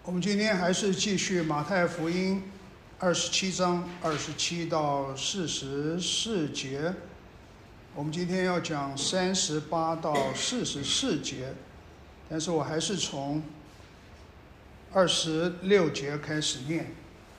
我们今天还是继续马太福音27章27到44节，我们今天要讲38到44节，但是我还是从26节开始念。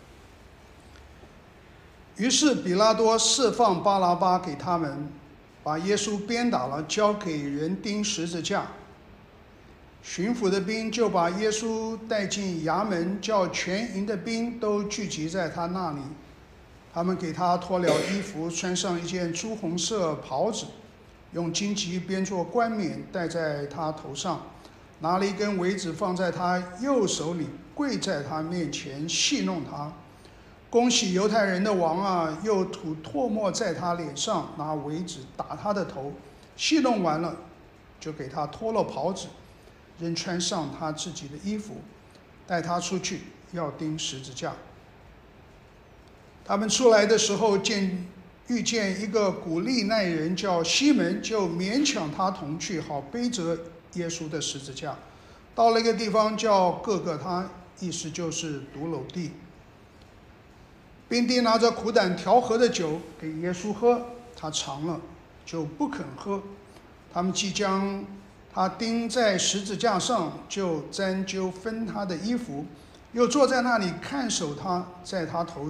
于是比拉多释放巴拉巴给他们，把耶稣鞭打了，交给人钉十字架。巡抚的兵就把耶稣带进衙门，叫全营的兵都聚集在他那里。他们给他脱了衣服，穿上一件朱红色袍子，用荆棘编作冠冕戴在他头上，拿了一根苇子放在他右手里，跪在他面前戏弄他。恭喜犹太人的王啊！又吐唾沫在他脸上，拿苇子打他的头。戏弄完了，就给他脱了袍子，仍穿上他自己的衣服，带他出去，要钉十字架。他们出来的时候，遇见一个古利奈人叫西门，就勉强他同去，好背着耶稣的十字架。到了一个地方叫各个他，意思就是独楼地。兵丁拿着苦胆调和的酒给耶稣喝，他尝了就不肯喝。他们即将他钉在十字架上，就沾揪分他的衣服，又坐在那里看守他，在他头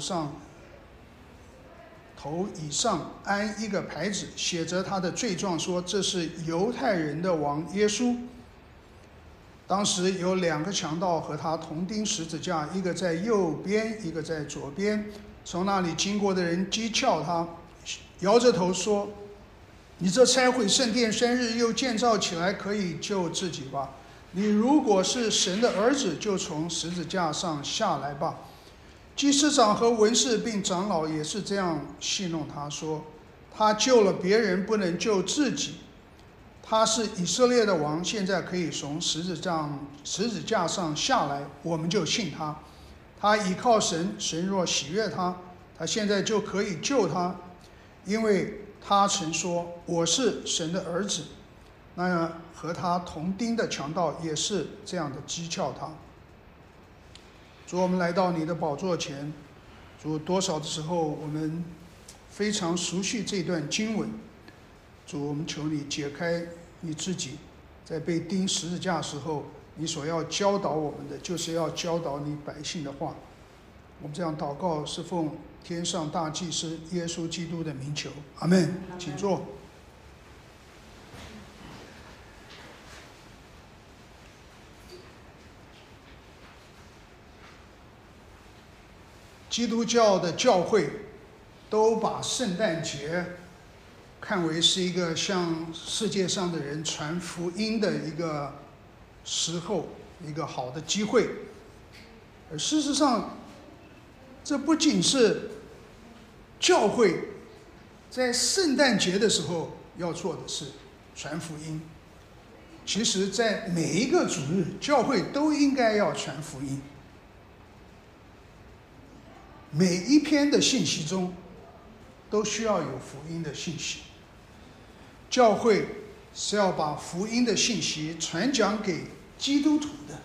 以上安一个牌子，写着他的罪状，说这是犹太人的王耶稣。当时有两个强盗和他同钉十字架，一个在右边，一个在左边。从那里经过的人讥诮他，摇着头说：你这拆毁圣殿3日又建造起来，可以救自己吧？你如果是神的儿子，就从十字架上下来吧。祭司长和文士并长老也是这样戏弄他，说他救了别人，不能救自己。他是以色列的王，现在可以从十字架上下来，我们就信他。他倚靠神，神若喜悦他，他现在就可以救他，因为他曾说我是神的儿子。那和他同钉的强盗也是这样的讥诮他。主，我们来到你的宝座前，主，多少的时候我们非常熟悉这段经文。主，我们求你解开你自己在被钉十字架时候你所要教导我们的，就是要教导你百姓的话。我们这样祷告是奉天上大祭司耶稣基督的名求，阿们。请坐。基督教的教会都把圣诞节看为是一个向世界上的人传福音的一个时候，一个好的机会。而事实上，这不仅是教会在圣诞节的时候要做的事，传福音。其实在每一个主日，教会都应该要传福音。每一篇的信息中都需要有福音的信息。教会是要把福音的信息传讲给基督徒的。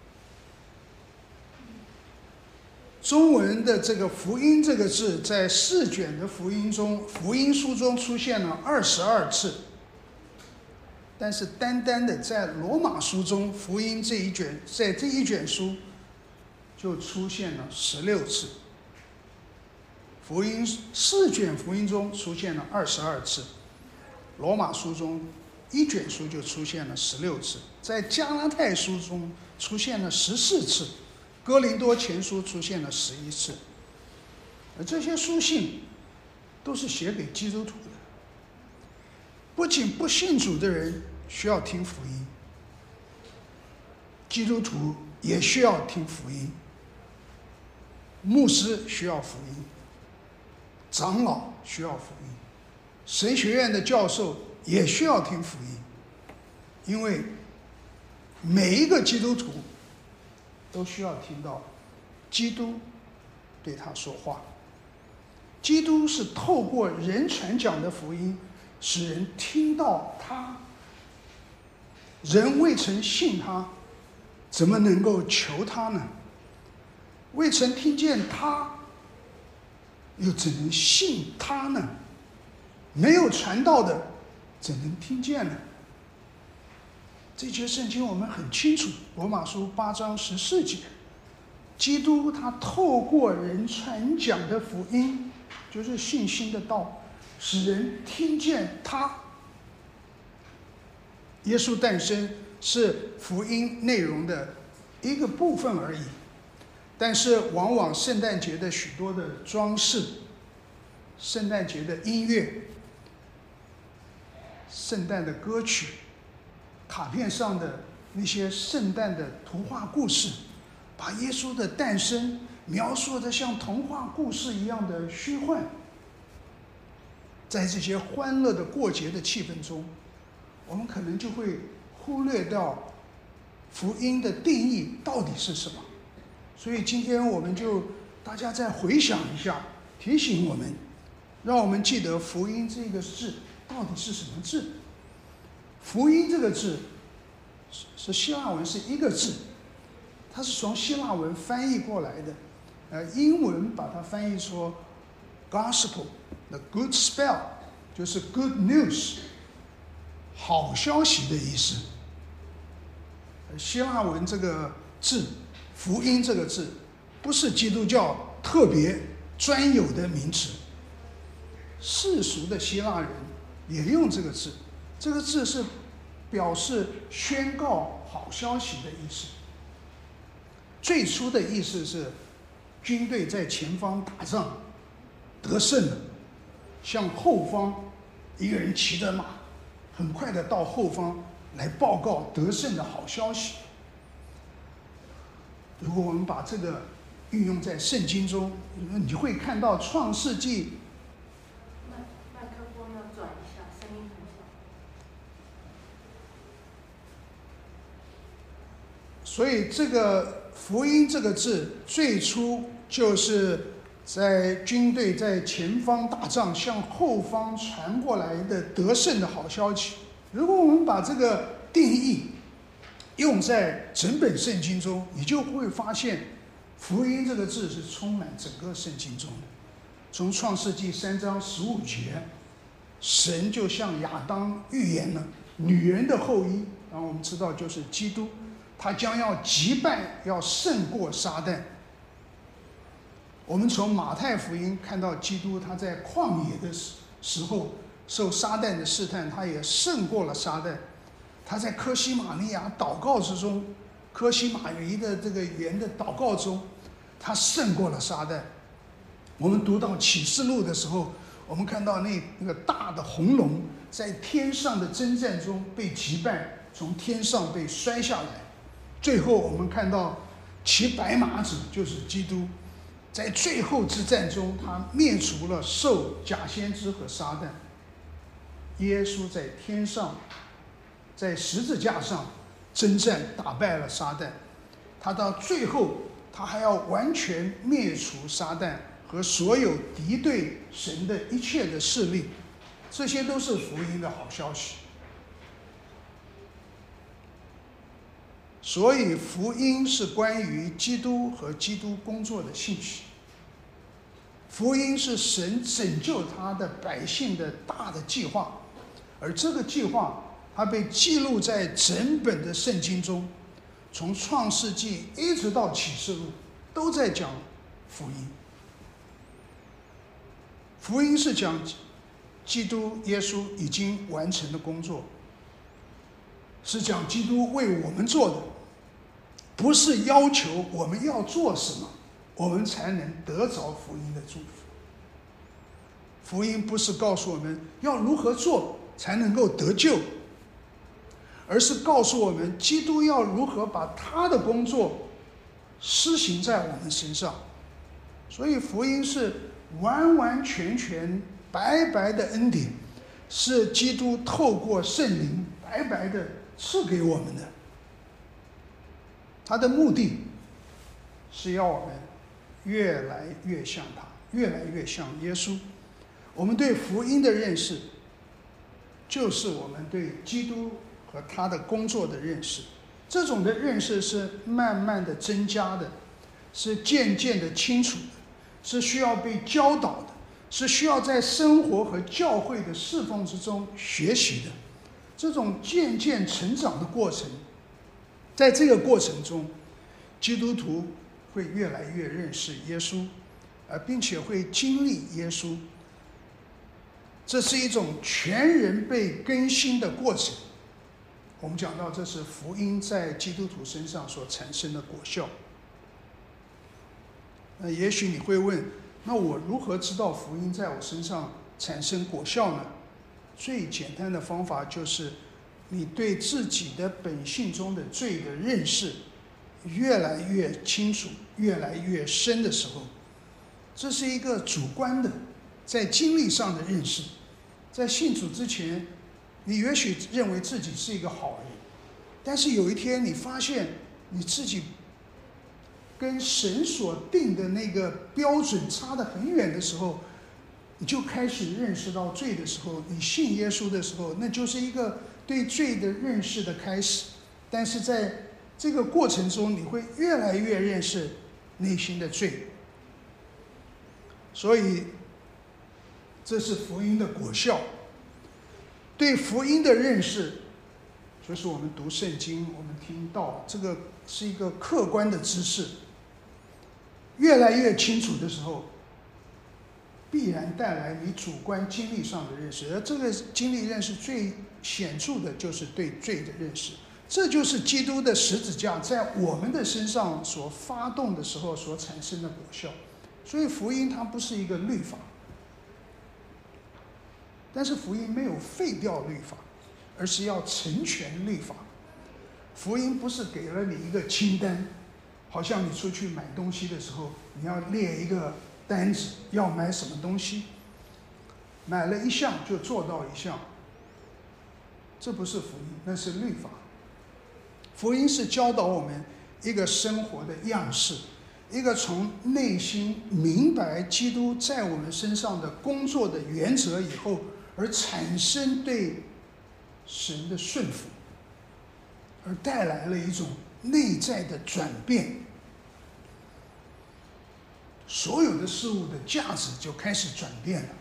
中文的这个福音这个字，在4卷的福音书中出现了22次，但是单单的在罗马书中，福音在这一卷书就出现了16次。4卷福音中出现了22次，罗马书中1卷书就出现了16次，在加拉太书中出现了14次，哥林多前书出现了11次。而这些书信都是写给基督徒的。不仅不信主的人需要听福音，基督徒也需要听福音，牧师需要福音，长老需要福音，神学院的教授也需要听福音。因为每一个基督徒都需要听到基督对他说话。基督是透过人传讲的福音，使人听到他。人未曾信他，怎么能够求他呢？ 未曾听见他，又怎能信他呢？没有传道的，怎能听见呢？这节圣经我们很清楚，罗马书8章14节，基督他透过人传讲的福音，就是信心的道，使人听见他。耶稣诞生是福音内容的一个部分而已，但是往往圣诞节的许多的装饰、圣诞节的音乐、圣诞的歌曲、卡片上的那些圣诞的图画故事，把耶稣的诞生描述得像童话故事一样的虚幻。在这些欢乐的过节的气氛中，我们可能就会忽略掉福音的定义到底是什么。所以今天我们就大家再回想一下，提醒我们，让我们记得福音这个字到底是什么字。福音这个字是希腊文，是一个字，它是从希腊文翻译过来的，英文把它翻译说 gospel，the good spell 就是 good news， 好消息的意思。希腊文这个字，福音这个字，不是基督教特别专有的名词，世俗的希腊人也用这个字，这个字是表示宣告好消息的意思。最初的意思是军队在前方打仗得胜了，向后方一个人骑着马很快的到后方来报告得胜的好消息。如果我们把这个运用在圣经中，你会看到创世纪， 麦克风要转一下，声音很小。 所以这个福音这个字最初就是在军队在前方打仗向后方传过来的得胜的好消息。如果我们把这个定义用在整本圣经中，你就会发现福音这个字是充满整个圣经中的。从创世纪3章15节，神就向亚当预言了女人的后裔，然后我们知道就是基督，他将要击败，要胜过撒旦。我们从马太福音看到基督他在旷野的时候受撒旦的试探，他也胜过了撒旦。他在科西玛利亚祷告之中，科西玛尼的这个园的祷告中，他胜过了撒旦。我们读到启示录的时候，我们看到那个大的红龙在天上的征战中被击败，从天上被摔下来。最后我们看到骑白马者就是基督，在最后之战中，他灭除了兽、假先知和撒旦。耶稣在天上，在十字架上征战，打败了撒旦。他到最后，他还要完全灭除撒旦和所有敌对神的一切的势力。这些都是福音的好消息。所以福音是关于基督和基督工作的信息。福音是神拯救他的百姓的大的计划，而这个计划它被记录在整本的圣经中，从创世纪一直到启示录都在讲福音。福音是讲基督耶稣已经完成的工作，是讲基督为我们做的，不是要求我们要做什么我们才能得着福音的祝福。福音不是告诉我们要如何做才能够得救，而是告诉我们基督要如何把他的工作施行在我们身上。所以福音是完完全全白白的恩典，是基督透过圣灵白白的赐给我们的。他的目的是要我们越来越像他，越来越像耶稣。我们对福音的认识，就是我们对基督和他的工作的认识。这种的认识是慢慢的增加的， 是渐渐的清楚的，是需要被教导的，是需要在生活和教会的侍奉之中学习的。这种渐渐成长的过程，在这个过程中，基督徒会越来越认识耶稣，并且会经历耶稣。这是一种全人被更新的过程。我们讲到，这是福音在基督徒身上所产生的果效。那也许你会问，那我如何知道福音在我身上产生果效呢？最简单的方法就是你对自己的本性中的罪的认识越来越清楚，越来越深的时候，这是一个主观的在经历上的认识。在信主之前，你也许认为自己是一个好人，但是有一天你发现你自己跟神所定的那个标准差得很远的时候，你就开始认识到罪的时候，你信耶稣的时候，那就是一个对罪的认识的开始。但是在这个过程中，你会越来越认识内心的罪。所以这是福音的果效。对福音的认识，就是我们读圣经，我们听到，这个是一个客观的知识。越来越清楚的时候，必然带来你主观经历上的认识，而这个经历认识最显著的就是对罪的认识。这就是基督的十字架在我们的身上所发动的时候所产生的果效。所以福音它不是一个律法，但是福音没有废掉律法，而是要成全律法。福音不是给了你一个清单，好像你出去买东西的时候，你要列一个单子，要买什么东西，买了一项就做到一项。这不是福音，那是律法。福音是教导我们一个生活的样式，一个从内心明白基督在我们身上的工作的原则以后，而产生对神的顺服，而带来了一种内在的转变。所有的事物的价值就开始转变了，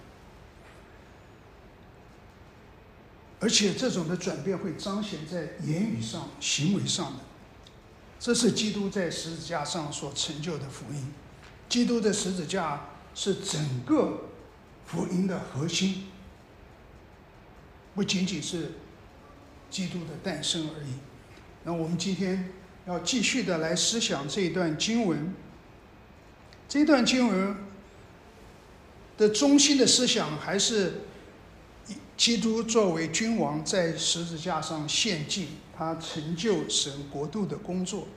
而且这种的转变会彰显在言语上、行为上的。这是基督在十字架上所成就的福音。基督的十字架是整个福音的核心，不仅仅是基督的诞生而已。那我们今天要继续的来思想这一段经文。这段经文的中心的思想还是基督作为君王在十字架上献祭，他成就神国度的工作。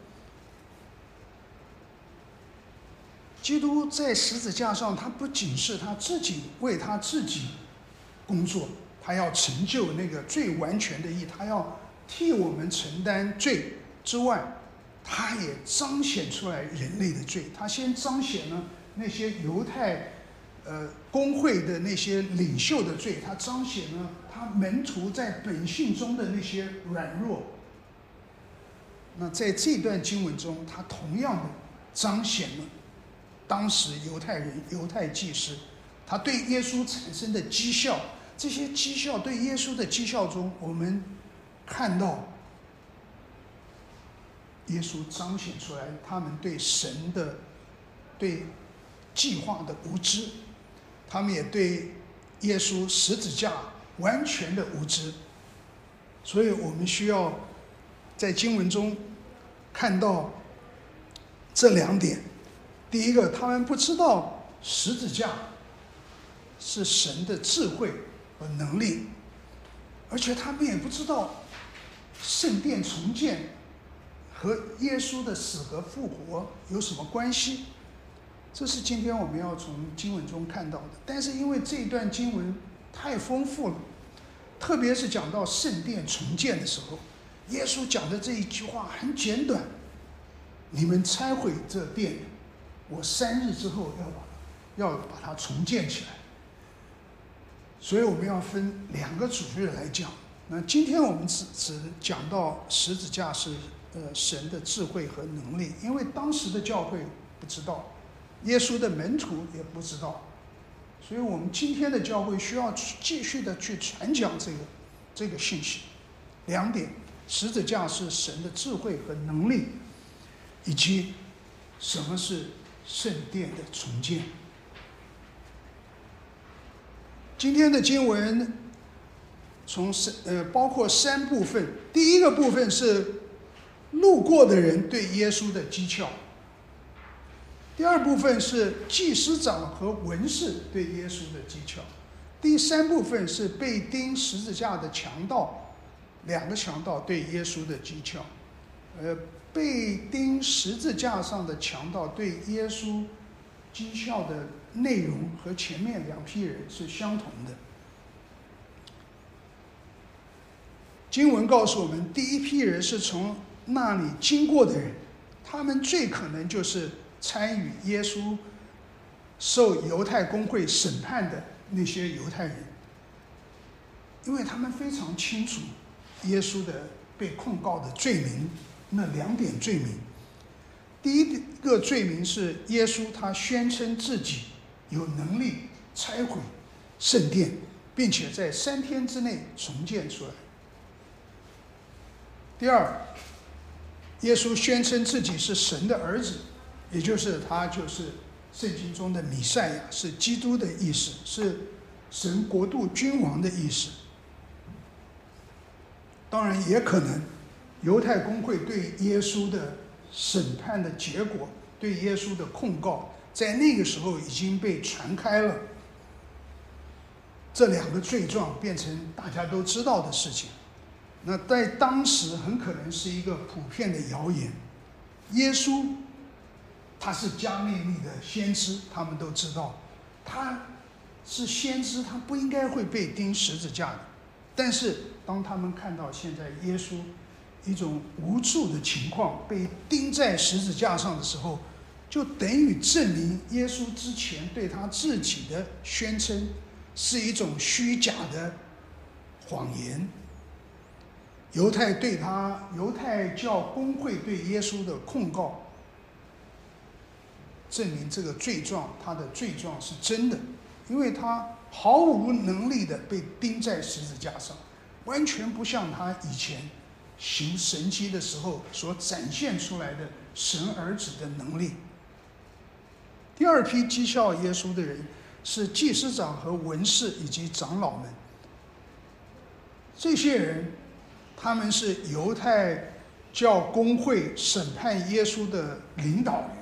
基督在十字架上，他不仅是他自己为他自己工作，他要成就那个最完全的义，他要替我们承担罪之外，他也彰显出来人类的罪。他先彰显了那些犹太公会的那些领袖的罪，他彰显了他门徒在本性中的那些软弱。那在这段经文中，他同样的彰显了当时犹太人、犹太祭司他对耶稣产生的讥笑。这些讥笑，对耶稣的讥笑中，我们看到耶稣彰显出来他们对神的、对计划的无知，他们也对耶稣十字架完全的无知。所以我们需要在经文中看到这两点。第一个，他们不知道十字架是神的智慧和能力，而且他们也不知道圣殿重建和耶稣的死和复活有什么关系。这是今天我们要从经文中看到的。但是因为这一段经文太丰富了，特别是讲到圣殿重建的时候，耶稣讲的这一句话很简短：你们拆毁这殿，我3日之后要把它重建起来。所以我们要分2个主日来讲。那今天我们只讲到十字架是神的智慧和能力，因为当时的教会不知道，耶稣的门徒也不知道。所以我们今天的教会需要继续的去传讲这个信息。2点，十字架是神的智慧和能力，以及什么是圣殿的重建。今天的经文包括3部分。第一个部分是路过的人对耶稣的讥诮，第二部分是祭司长和文士对耶稣的讥诮，第3部分是被钉十字架的强盗，2个强盗对耶稣的讥诮。被钉十字架上的强盗对耶稣讥诮的内容和前面2批人是相同的。经文告诉我们，第一批人是从那里经过的人，他们最可能就是参与耶稣受犹太公会审判的那些犹太人，因为他们非常清楚耶稣的被控告的罪名，那2点罪名。第一个罪名是耶稣他宣称自己有能力拆毁圣殿，并且在3天之内重建出来。第二，耶稣宣称自己是神的儿子，也就是他就是圣经中的弥赛亚，是基督的意思，是神国度君王的意思。当然也可能犹太公会对耶稣的审判的结果，对耶稣的控告，在那个时候已经被传开了，这2个罪状变成大家都知道的事情。那在当时很可能是一个普遍的谣言，耶稣他是加利利的先知，他们都知道他是先知，他不应该会被钉十字架的。但是当他们看到现在耶稣一种无助的情况，被钉在十字架上的时候，就等于证明耶稣之前对他自己的宣称是一种虚假的谎言。犹太教公会对耶稣的控告，证明这个罪状，他的罪状是真的，因为他毫无能力的被钉在十字架上，完全不像他以前行神迹的时候所展现出来的神儿子的能力。第2批讥笑耶稣的人是祭司长和文士以及长老们，这些人他们是犹太教公会审判耶稣的领导人，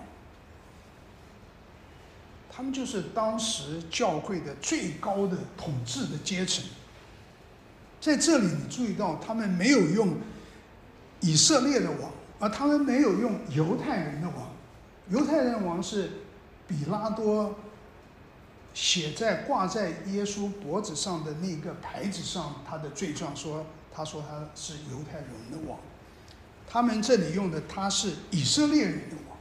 他们就是当时教会的最高的统治的阶层。在这里你注意到，他们没有用以色列的王，而他们没有用犹太人的王。犹太人王是比拉多挂在耶稣脖子上的那个牌子上，他的罪状他说他是犹太人的王。他们这里用的他是以色列人的王。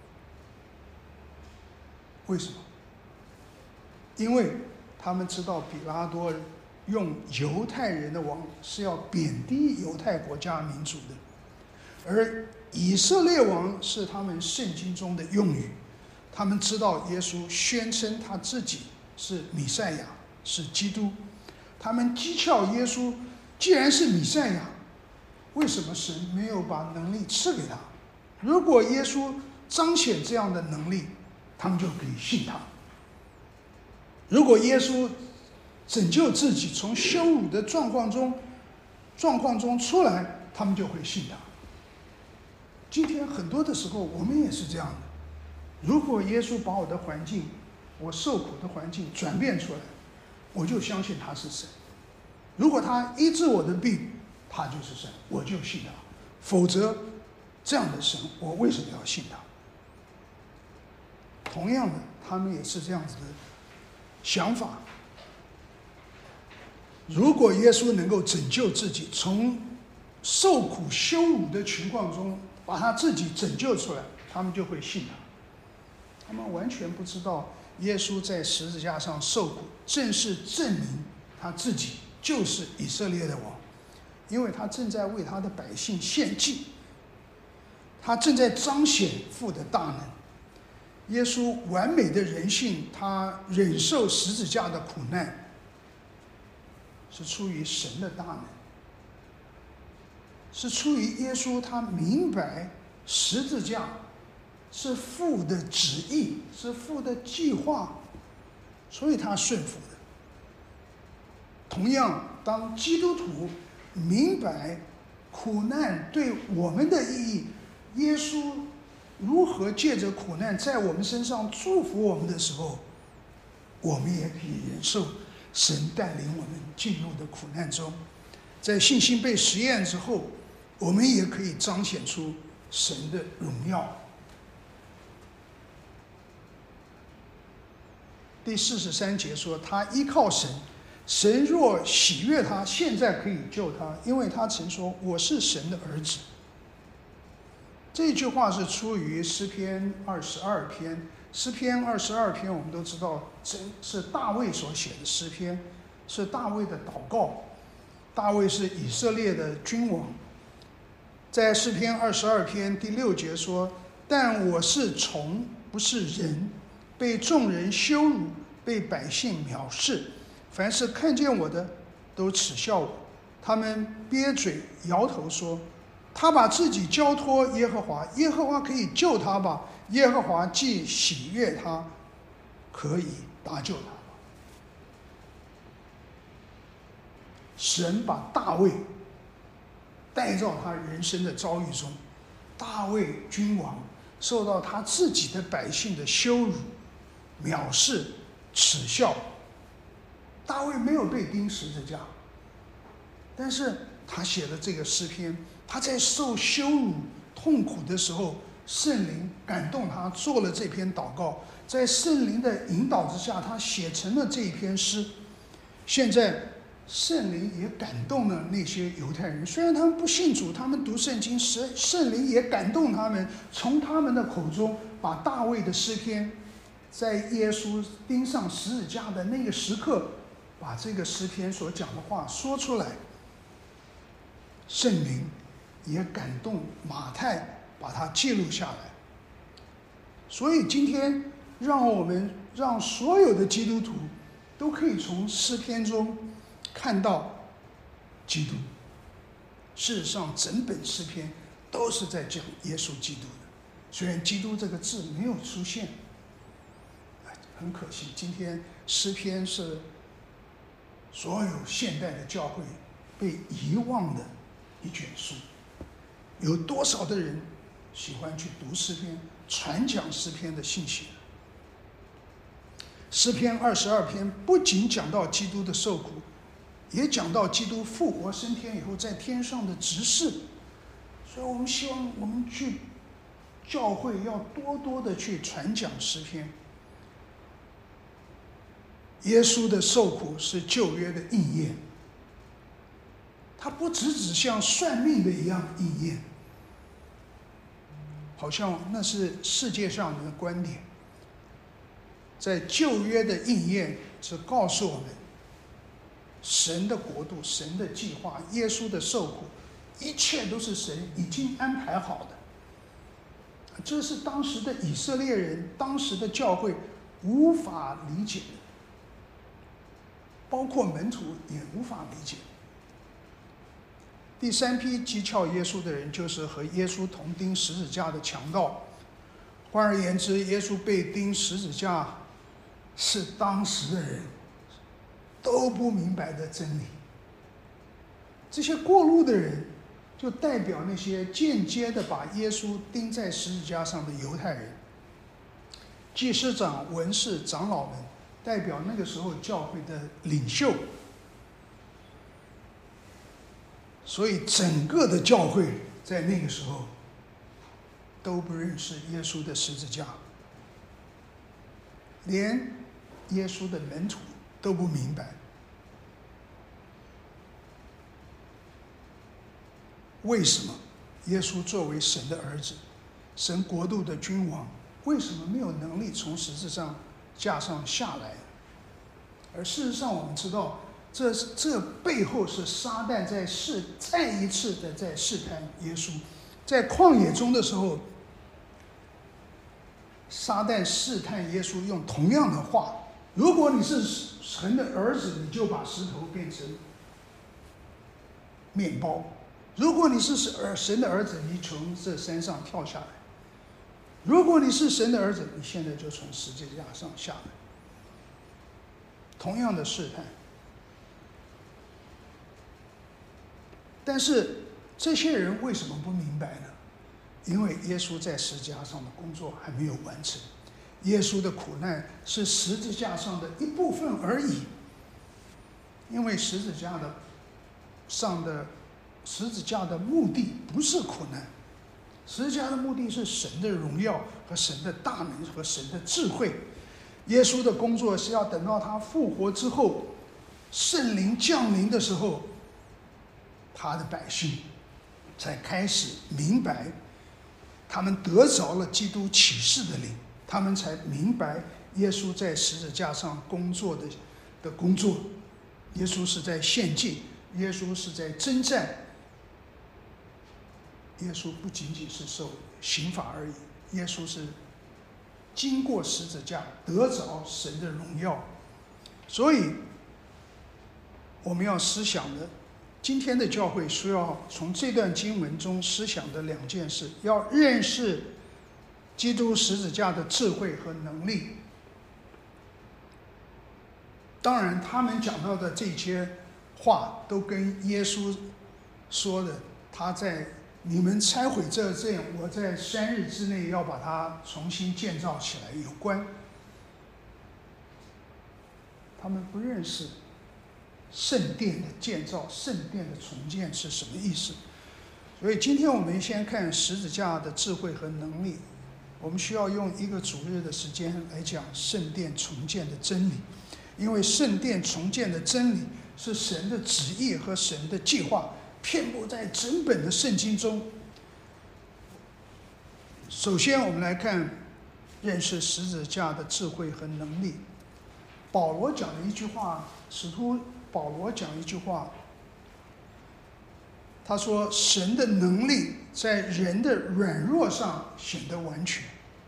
为什么？因为他们知道比拉多用犹太人的王是要贬低犹太国家民族的，而以色列王是他们圣经中的用语。他们知道耶稣宣称他自己是弥赛亚，是基督，他们讥诮耶稣，既然是弥赛亚，为什么神没有把能力赐给他？如果耶稣彰显这样的能力，他们就可以信他。如果耶稣拯救自己从羞辱的状况中出来，他们就会信他。今天很多的时候我们也是这样的，如果耶稣把我的环境，我受苦的环境转变出来，我就相信他是神。如果他医治我的病，他就是神，我就信他。否则这样的神，我为什么要信他？同样的，他们也是这样子的想法。如果耶稣能够拯救自己，从受苦羞辱的情况中把他自己拯救出来，他们就会信他。他们完全不知道耶稣在十字架上受苦，正是证明他自己就是以色列的王，因为他正在为他的百姓献祭，他正在彰显父的大能。 耶稣完美的人性，他忍受十字架的苦难，是出于神的大能，是出于耶稣他明白十字架是父的旨意，是父的计划，所以他顺服的。同样，当基督徒明白苦难对我们的意义，耶稣如何借着苦难在我们身上祝福我们的时候，我们也可以忍受神带领我们进入的苦难中。在信心被实验之后，我们也可以彰显出神的荣耀。第43节说，他依靠神，神若喜悦他，现在可以救他，因为他曾说，我是神的儿子。这句话是出于诗篇22篇。诗篇22篇我们都知道，是大卫所写的诗篇，是大卫的祷告。大卫是以色列的君王。在诗篇22篇第6节说，但我是虫，不是人，被众人羞辱，被百姓藐视，凡是看见我的都耻笑我，他们憋嘴摇头说，他把自己交托耶和华，耶和华可以救他吧，耶和华既喜悦他，可以搭救他吧。神把大卫带到他人生的遭遇中，大卫君王受到他自己的百姓的羞辱、藐视、耻笑。大卫没有被钉十字架，但是他写了这个诗篇，他在受羞辱、痛苦的时候，圣灵感动他做了这篇祷告，在圣灵的引导之下，他写成了这一篇诗。现在圣灵也感动了那些犹太人，虽然他们不信主，他们读圣经时，圣灵也感动他们，从他们的口中把大卫的诗篇，在耶稣钉上十字架的那个时刻，把这个诗篇所讲的话说出来。圣灵也感动马太，把它记录下来。所以今天让所有的基督徒都可以从诗篇中看到基督。事实上，整本诗篇都是在讲耶稣基督的，虽然基督这个字没有出现，很可惜，今天诗篇是所有现代的教会被遗忘的一卷书。有多少的人喜欢去读诗篇，传讲诗篇的信息？诗篇22篇不仅讲到基督的受苦，也讲到基督复活升天以后在天上的职事。所以我们希望我们去教会要多多的去传讲诗篇。耶稣的受苦是旧约的应验，它不只像算命的一样应验，好像那是世界上的观点。在旧约的应验是告诉我们，神的国度、神的计划、耶稣的受苦，一切都是神已经安排好的。这是当时的以色列人、当时的教会无法理解的，包括门徒也无法理解。第三批讥诮耶稣的人，就是和耶稣同钉十字架的强盗。换而言之，耶稣被钉十字架是当时的人都不明白的真理。这些过路的人就代表那些间接的把耶稣钉在十字架上的犹太人。祭司长、文士、长老们代表那个时候教会的领袖。所以整个的教会在那个时候都不认识耶稣的十字架，连耶稣的门徒都不明白。为什么耶稣作为神的儿子，神国度的君王，为什么没有能力从十字架上下来？而事实上我们知道，这背后是撒旦再一次的在试探耶稣。在旷野中的时候， 撒旦试探耶稣用同样的话：如果你是神的儿子，你就把石头变成面包；如果你是神的儿子，你从这山上跳下来；如果你是神的儿子，你现在就从十字架上下来。同样的试探。但是这些人为什么不明白呢？因为耶稣在十字架上的工作还没有完成，耶稣的苦难是十字架上的一部分而已。因为十字架的目的不是苦难，十字架的目的是神的荣耀和神的大能和神的智慧。耶稣的工作是要等到他复活之后，圣灵降临的时候，他的百姓才开始明白，他们得着了基督启示的灵，他们才明白耶稣在十字架上工作的工作。耶稣是在献祭，耶稣是在征战，耶稣不仅仅是受刑罚而已，耶稣是经过十字架得着神的荣耀。所以我们要思想的，今天的教会需要从这段经文中思想的两件事：要认识基督十字架的智慧和能力。当然他们讲到的这些话都跟耶稣说的他在你们拆毁这殿，我在3日之内要把它重新建造起来有关。他们不认识圣殿的建造，圣殿的重建是什么意思。所以今天我们先看十字架的智慧和能力。我们需要用一个主日的时间来讲圣殿重建的真理，因为圣殿重建的真理是神的旨意和神的计划，遍布在整本的圣经中。首先我们来看认识十字架的智慧和能力。保罗讲了一句话，使徒保罗讲一句话，他说神的能力在人的软弱上显得完全。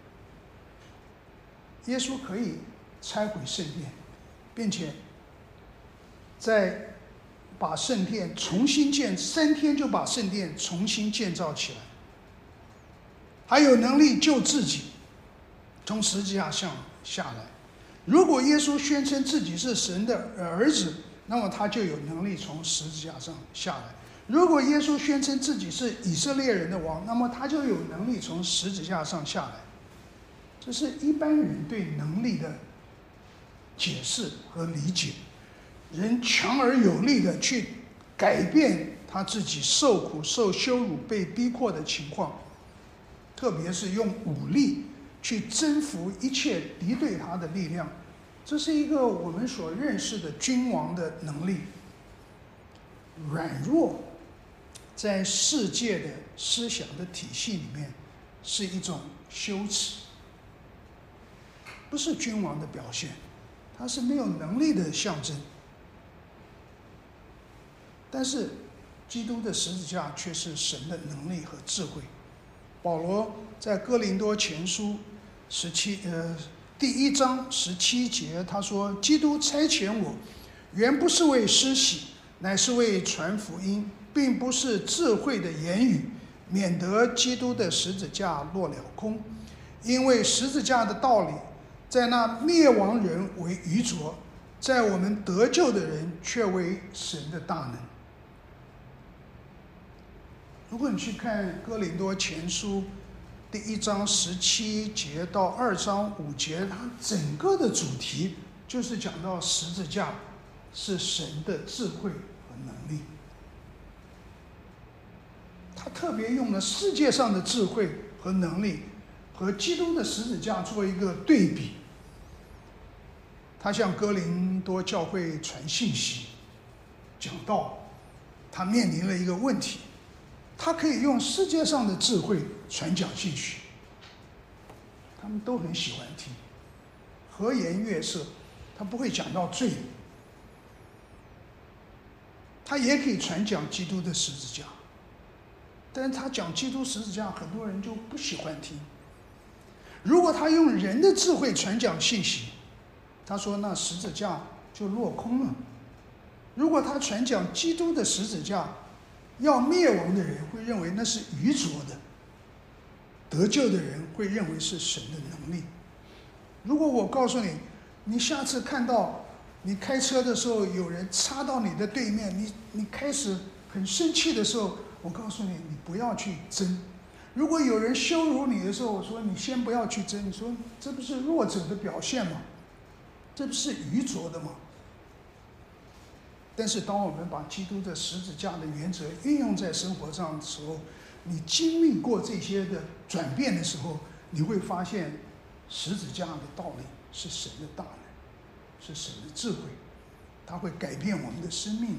耶稣可以拆毁圣殿，并且在把圣殿重新3天就把圣殿重新建造起来，还有能力救自己从十字架上下来。如果耶稣宣称自己是神的儿子，那么他就有能力从十字架上下来。如果耶稣宣称自己是以色列人的王，那么他就有能力从十字架上下来。这是一般人对能力的解释和理解。人强而有力的去改变他自己受苦、受羞辱、被逼迫的情况，特别是用武力去征服一切敌对他的力量，这是一个我们所认识的君王的能力。软弱在世界的思想的体系里面是一种羞耻，不是君王的表现，它是没有能力的象征。但是基督的十字架却是神的能力和智慧。保罗在哥林多前书第1章17节，他说：基督差遣我，原不是为施洗，乃是为传福音，并不是智慧的言语，免得基督的十字架落了空。因为十字架的道理在那灭亡人为愚拙，在我们得救的人却为神的大能。如果你去看哥林多前书第1章17节到2章5节，它整个的主题就是讲到十字架是神的智慧和能力。他特别用了世界上的智慧和能力和基督的十字架做一个对比。他向哥林多教会传信息讲道，他面临了一个问题，他可以用世界上的智慧传讲信息，他们都很喜欢听，和颜悦色，他不会讲到罪。他也可以传讲基督的十字架，但是他讲基督十字架，很多人就不喜欢听。 如果他用人的智慧传讲信息，他说那十字架就落空了。如果他传讲基督的十字架，要灭亡的人会认为那是愚拙的，得救的人会认为是神的能力。如果我告诉你，你下次看到你开车的时候有人插到你的对面，你开始很生气的时候，我告诉你，你不要去争。如果有人羞辱你的时候，我说你先不要去争，你说这不是弱者的表现吗？这不是愚拙的吗？但是当我们把基督的十字架的原则运用在生活上的时候，你经历过这些的转变的时候，你会发现十字架的道理是神的大能，是神的智慧，它会改变我们的生命。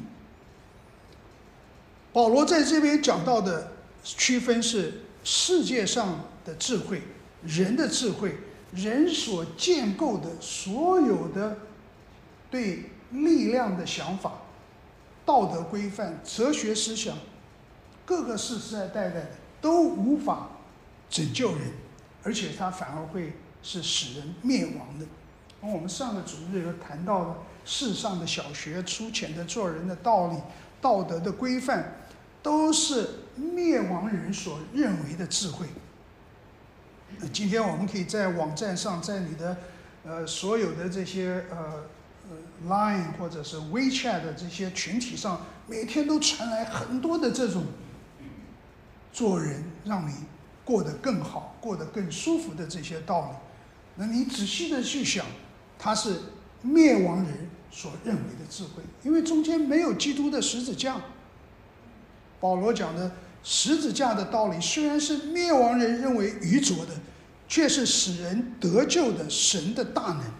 保罗在这边讲到的区分是世界上的智慧，人的智慧，人所建构的所有的对力量的想法、道德规范、哲学思想，各个世世代代的都无法拯救人，而且它反而会是使人灭亡的。我们上个主日有谈到了世上的小学粗浅的做人的道理、道德的规范，都是灭亡人所认为的智慧。今天我们可以在网站上，在你的所有的这些Line 或者是 WeChat 的这些群体上，每天都传来很多的这种做人让你过得更好、过得更舒服的这些道理。那你仔细的去想，它是灭亡人所认为的智慧，因为中间没有基督的十字架。保罗讲的十字架的道理虽然是灭亡人认为愚拙的，却是使人得救的神的大能。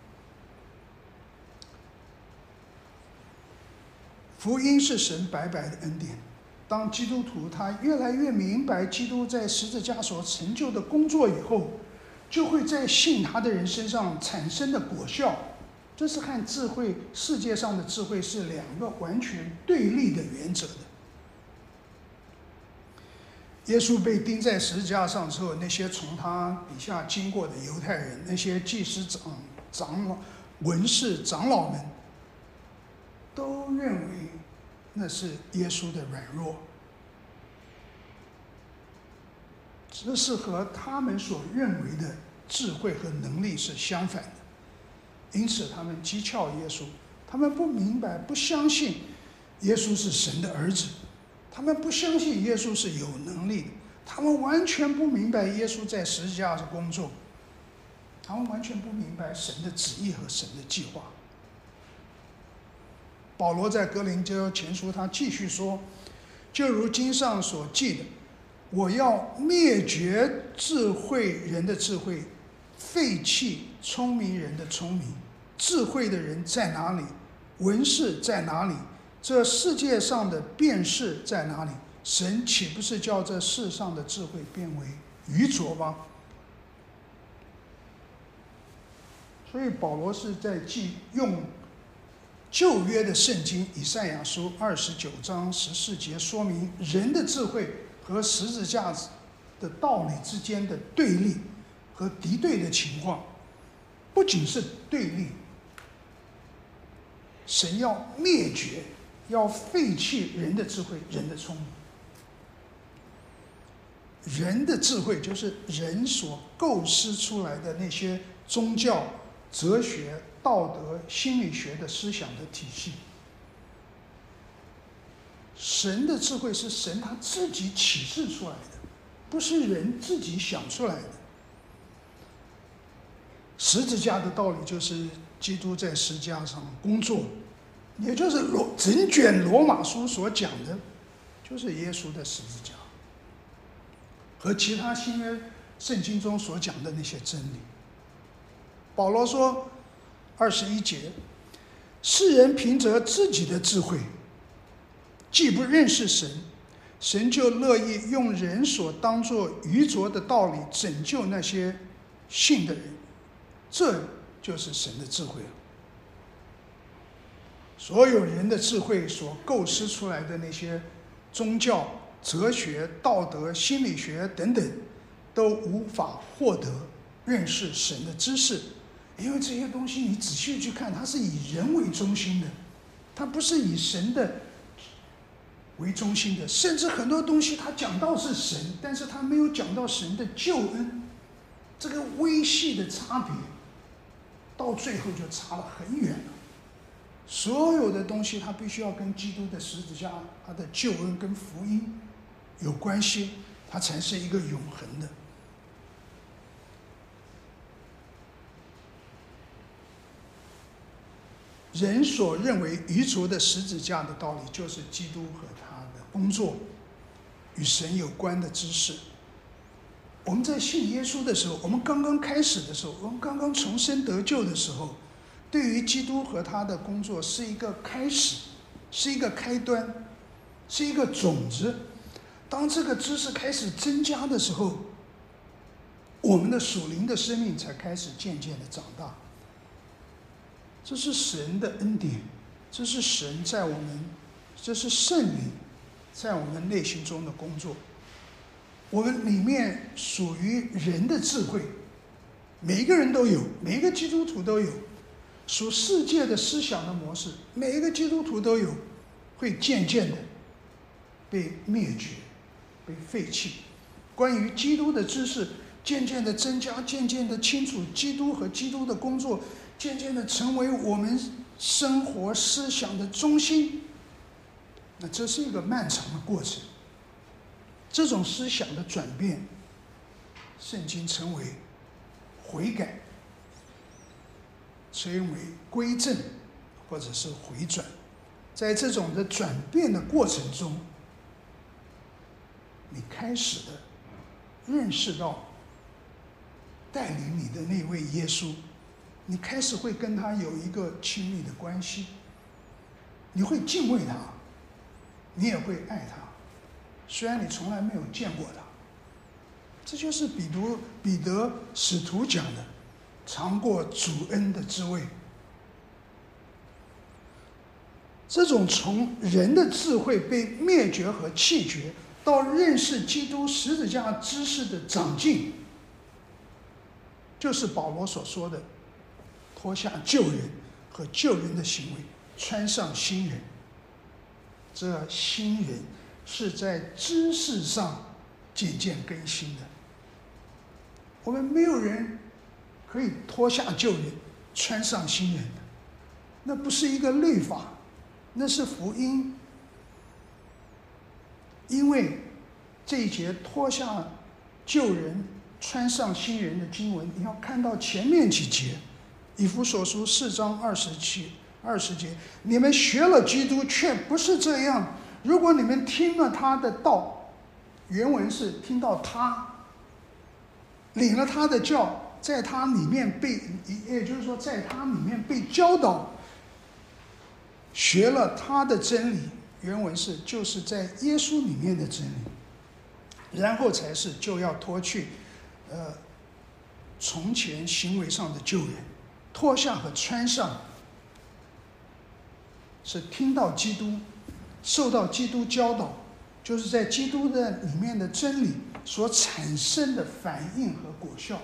福音是神白白的恩典。当基督徒他越来越明白基督在十字架所成就的工作以后，就会在信他的人身上产生的果效。这是和智慧，世界上的智慧是两个完全对立的原则的。耶稣被钉在十字架上之后，那些从他底下经过的犹太人，那些祭司长老、文士、长老们，都认为那是耶稣的软弱，这是和他们所认为的智慧和能力是相反的。因此他们讥诮耶稣，他们不明白、不相信耶稣是神的儿子，他们不相信耶稣是有能力的，他们完全不明白耶稣在十字架的工作，他们完全不明白神的旨意和神的计划。保罗在哥林多前书他继续说，就如经上所记的，我要灭绝智慧人的智慧，废弃聪明人的聪明。智慧的人在哪里？文士在哪里？这世界上的辩士在哪里？神岂不是叫这世上的智慧变为愚拙吗？所以保罗是在用旧约的圣经以赛亚书29章14节说明人的智慧和十字架的道理之间的对立和敌对的情况。不仅是对立，神要灭绝，要废弃人的智慧、人的聪明。人的智慧就是人所构思出来的那些宗教、哲学、道德、心理学的思想的体系。神的智慧是神他自己启示出来的，不是人自己想出来的。十字架的道理就是基督在十字架上工作，也就是整卷罗马书所讲的，就是耶稣的十字架和其他新约圣经中所讲的那些真理。保罗说21节，世人凭着自己的智慧既不认识神，神就乐意用人所当作愚拙的道理拯救那些信的人，这就是神的智慧了。所有人的智慧所构思出来的那些宗教、哲学、道德、心理学等等，都无法获得认识神的知识，因为这些东西你仔细去看，它是以人为中心的，它不是以神的为中心的。甚至很多东西它讲到是神，但是它没有讲到神的救恩，这个微细的差别到最后就差了很远了。所有的东西它必须要跟基督的十字架，它的救恩跟福音有关系，它才是一个永恒的。人所认为愚拙的十字架的道理，就是基督和他的工作与神有关的知识。我们在信耶稣的时候，我们刚刚开始的时候，我们刚刚重生得救的时候，对于基督和他的工作是一个开始，是一个开端，是一个种子。当这个知识开始增加的时候，我们的属灵的生命才开始渐渐的长大。这是神的恩典，这是神在我们，这是圣灵在我们内心中的工作。我们里面属于人的智慧，每一个人都有，每一个基督徒都有。属世界的思想的模式，每一个基督徒都有，会渐渐的被灭绝，被废弃。关于基督的知识渐渐的增加，渐渐的清楚基督和基督的工作，渐渐的成为我们生活思想的中心。那这是一个漫长的过程。这种思想的转变，圣经称为悔改，称为归正，或者是回转。在这种的转变的过程中，你开始的认识到带领你的那位耶稣，你开始会跟他有一个亲密的关系，你会敬畏他，你也会爱他，虽然你从来没有见过他。这就是彼得使徒讲的，尝过主恩的滋味。这种从人的智慧被灭绝和弃绝，到认识基督十字架知识的长进，就是保罗所说的脱下旧人和旧人的行为，穿上新人。这新人是在知识上渐渐更新的。我们没有人可以脱下旧人穿上新人的，那不是一个律法，那是福音。因为这一节脱下旧人穿上新人的经文，你要看到前面几节，以弗所书4章20节，你们学了基督，却不是这样。如果你们听了他的道，原文是听到他，领了他的教，在他里面也就是说在他里面被教导，学了他的真理，原文是就是在耶稣里面的真理，然后才是就要脱去从前行为上的旧人，脱下和穿上，是听到基督，受到基督教导，就是在基督的里面的真理所产生的反应和果效。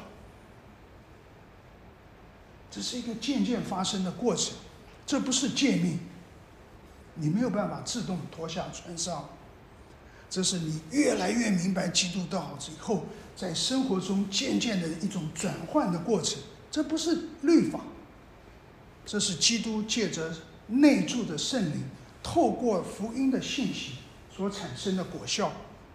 这是一个渐渐发生的过程，这不是诫命，你没有办法自动脱下穿上。这是你越来越明白基督道以后，在生活中渐渐的一种转换的过程。这不是律法，这是基督借着内住的圣灵，透过福音的信息所产生的果效。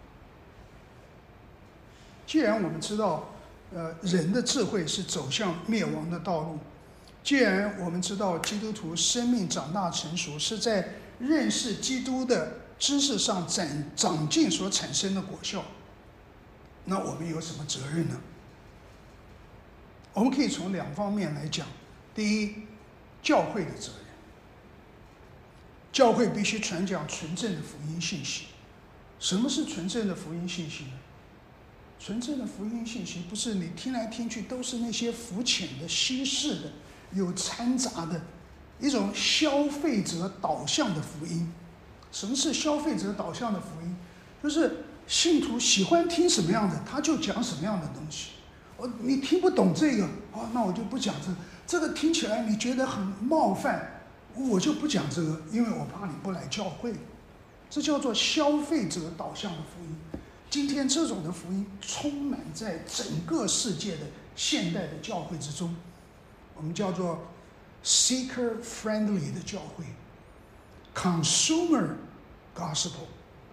既然我们知道人的智慧是走向灭亡的道路，既然我们知道基督徒生命长大成熟是在认识基督的知识上长进所产生的果效，那我们有什么责任呢？我们可以从2方面来讲。第一，教会的责任。教会必须传讲纯正的福音信息。什么是纯正的福音信息呢？纯正的福音信息不是你听来听去都是那些肤浅的、稀释的、有掺杂的一种消费者导向的福音。什么是消费者导向的福音？就是信徒喜欢听什么样的，他就讲什么样的东西。 你听不懂这个，那我就不讲这个。这个听起来你觉得很冒犯，我就不讲这个，因为我怕你不来教会。这叫做消费者导向的福音。今天这种的福音充满在整个世界的现代的教会之中，我们叫做 seeker friendly 的教会 ，consumer gospel。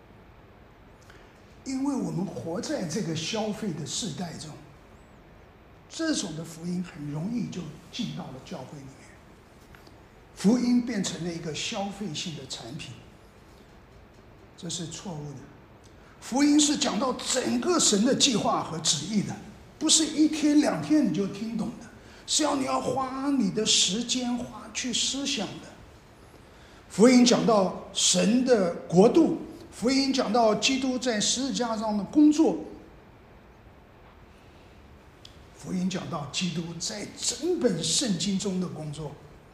因为我们活在这个消费的世代中，这种的福音很容易就进到了教会里面，福音变成了一个消费性的产品，这是错误的。福音是讲到整个神的计划和旨意的，不是一天两天你就听懂的，是你要花你的时间去思想的。福音讲到神的国度，福音讲到基督在十字架上的工作，福音讲到基督在整本圣经中的工作。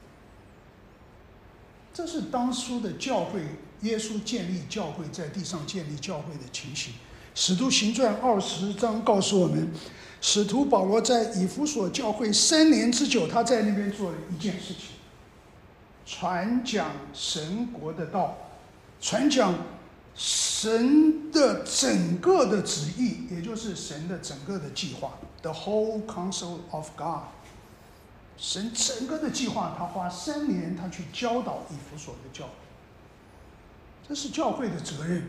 这是当初的教会，耶稣建立教会，在地上建立教会的情形。使徒行传20章告诉我们，使徒保罗在以弗所教会3年之久，他在那边做了一件事情，传讲神国的道，传讲神的整个的旨意，也就是神的整个的计划 ，the whole counsel of God。神整个的计划，他花3年，他去教导以弗所的教会，这是教会的责任。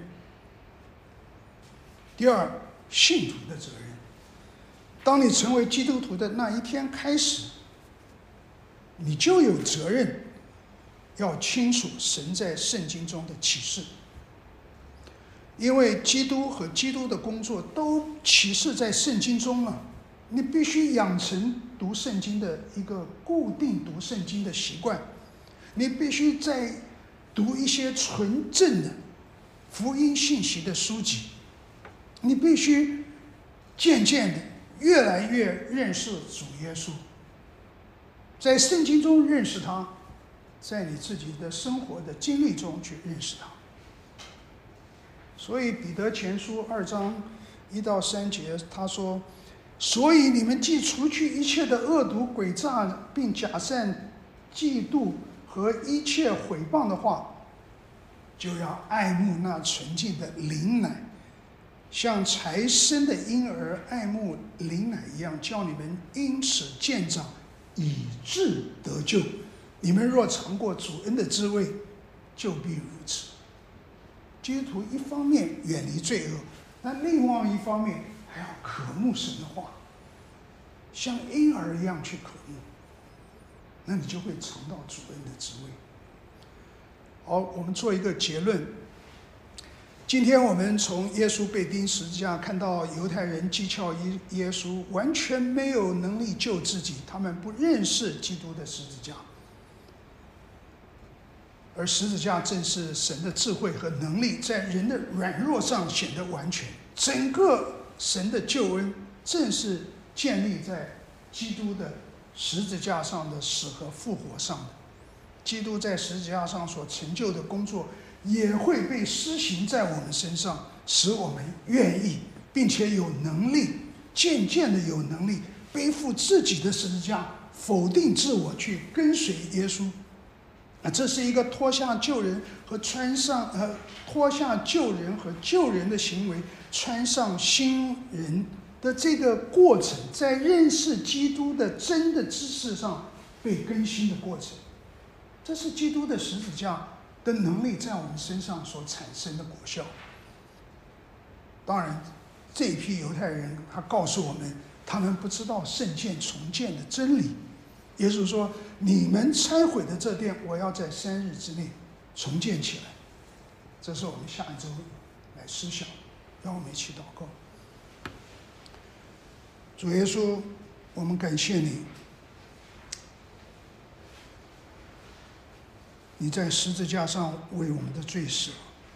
第二，信徒的责任。当你成为基督徒的那一天开始，你就有责任要清楚神在圣经中的启示，因为基督和基督的工作都启示在圣经中了。你必须养成读圣经的一个固定读圣经的习惯，你必须在读一些纯正的福音信息的书籍，你必须渐渐的越来越认识主耶稣，在圣经中认识他，在你自己的生活的经历中去认识他。所以彼得前书2章1到3节他说，所以你们既除去一切的恶毒诡诈，并假善嫉妒和一切毁谤的话，就要爱慕那纯净的灵奶，像才生的婴儿爱慕灵奶一样，叫你们因此渐长，以致得救。你们若尝过主恩的滋味，就必如此。基督徒一方面远离罪恶，但另外一方面还要渴慕神的话，像婴儿一样去渴慕，那你就会尝到主恩的滋味。好，我们做一个结论。今天我们从耶稣被钉十字架看到犹太人讥诮耶稣完全没有能力救自己，他们不认识基督的十字架，而十字架正是神的智慧和能力在人的软弱上显得完全。整个神的救恩正是建立在基督的十字架上的死和复活上的。基督在十字架上所成就的工作也会被施行在我们身上，使我们愿意并且有能力，渐渐的有能力背负自己的十字架，否定自我，去跟随耶稣。这是一个脱下旧人和救人的行为，穿上新人的这个过程，在认识基督的真的知识上被更新的过程。这是基督的十字架的能力在我们身上所产生的果效。当然，这一批犹太人他告诉我们，他们不知道圣殿重建的真理。耶稣说，你们拆毁的这殿，我要在3日之内重建起来。这是我们下一周来思想，让我们一起祷告。主耶稣，我们感谢你，你在十字架上为我们的罪死，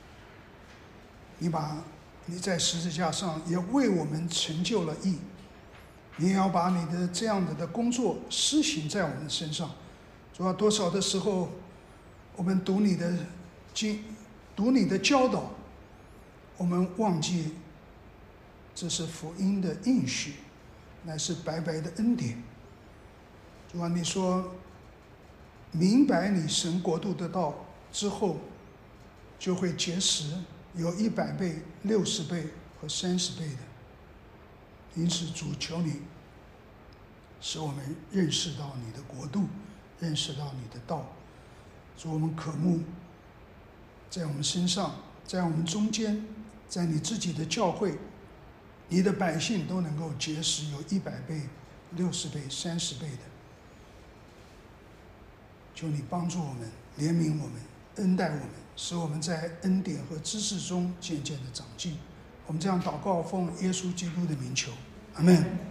你在十字架上也为我们成就了义，你也要把你的这样子的工作施行在我们身上。主要多少的时候，我们读你的经，读你的教导，我们忘记这是福音的应许， 乃是白白的恩典。主啊，你说明白你神国度的道之后，就会结实，有100倍、60倍和30倍的。因此主，求你使我们认识到你的国度，认识到你的道。主，我们渴慕在我们身上，在我们中间，在你自己的教会，你的百姓都能够结实，有100倍、60倍、30倍的。求你帮助我们，怜悯我们，恩待我们，使我们在恩典和知识中渐渐的长进。我们这样祷告，奉耶稣基督的名求，阿们。